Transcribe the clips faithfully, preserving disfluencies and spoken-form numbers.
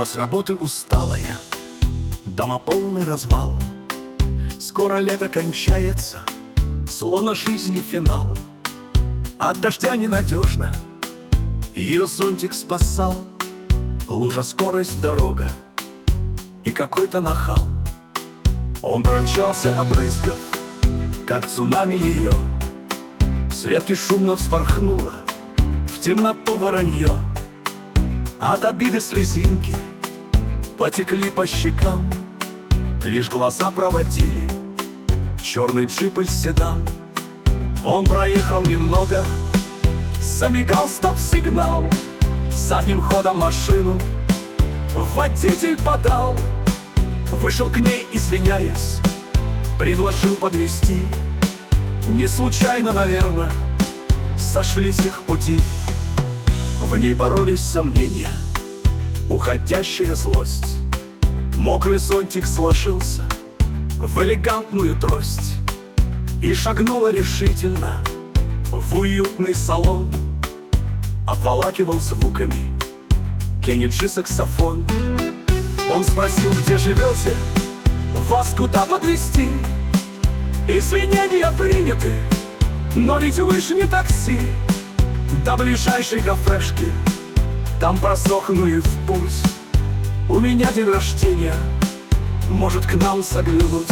Мама с работы усталая, дома полный развал. Скоро лето кончается, словно жизни финал. От дождя ненадежно ее зонтик спасал. Лужа, скорость, дорога и какой-то нахал. Он промчался, обрызгав, как цунами ее. С ветки шумно вспорхнуло в темноту воронье. От обиды слезинки потекли по щекам, лишь глаза проводили черный джип и седан. Он проехал немного, замигал стоп-сигнал. Задним ходом машину водитель подал. Вышел к ней, извиняясь, предложил подвезти. Не случайно, наверное, сошлись их пути. В ней боролись сомнения, уходящая злость. Мокрый зонтик сложился в элегантную трость и шагнула решительно в уютный салон. Обволакивал звуками Кенниджи саксофон. Он спросил, где живете, вас куда подвезти? Извинения приняты, но ведь вы ж не такси. До ближайшей кафешки, там просохну и в путь. У меня день рождения, может к нам заглянуть.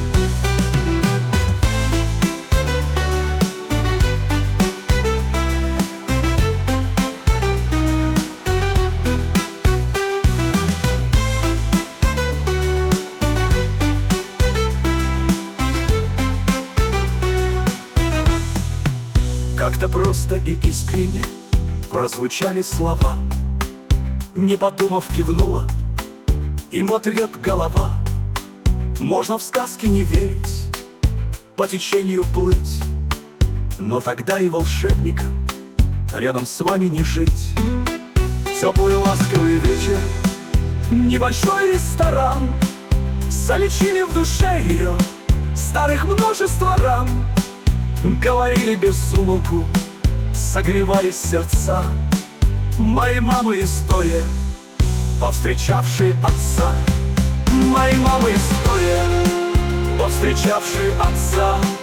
Как-то просто и искренне прозвучали слова. Не подумав, кивнула им в ответ голова. Можно в сказки не верить, по течению плыть, но тогда и волшебникам рядом с вами не жить. Теплый ласковый вечер, небольшой ресторан, залечили в душе ее старых множество ран. Говорили без умолку, согревались сердца. Моей мамы история, повстречавшей отца. Моей мамы история, повстречавшей отца.